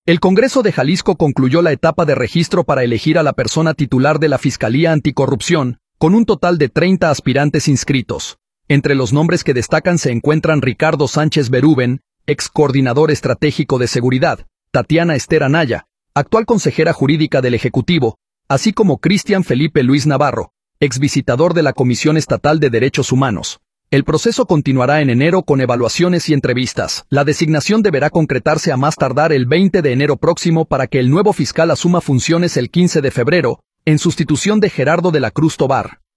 El Congreso de Jalisco concluyó la etapa de registro para elegir a la persona titular de la Fiscalía Anticorrupción, con un total de 30 aspirantes inscritos. Entre los nombres que destacan se encuentran Ricardo Sánchez Berúben, ex coordinador estratégico de seguridad, Tatiana Esther Anaya, actual consejera jurídica del Ejecutivo, así como Cristian Felipe Luis Navarro, ex visitador de la Comisión Estatal de Derechos Humanos. El proceso continuará en enero con evaluaciones y entrevistas. La designación deberá concretarse a más tardar el 20 de enero próximo para que el nuevo fiscal asuma funciones el 15 de febrero, en sustitución de Gerardo de la Cruz Tobar.